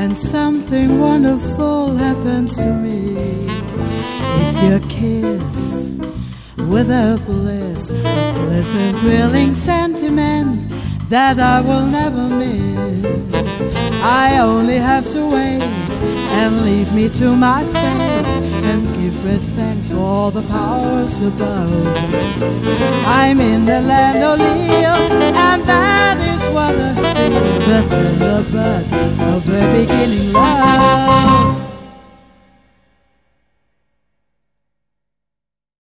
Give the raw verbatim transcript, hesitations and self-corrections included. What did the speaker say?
when something wonderful happens to me. It's your kiss with a bliss, a pleasant, thrilling sentiment that I will never miss. I only have to wait and leave me to my fate and give great thanks to all the powers above. I'm in the land of Leo, and that is what I feel. The tender bud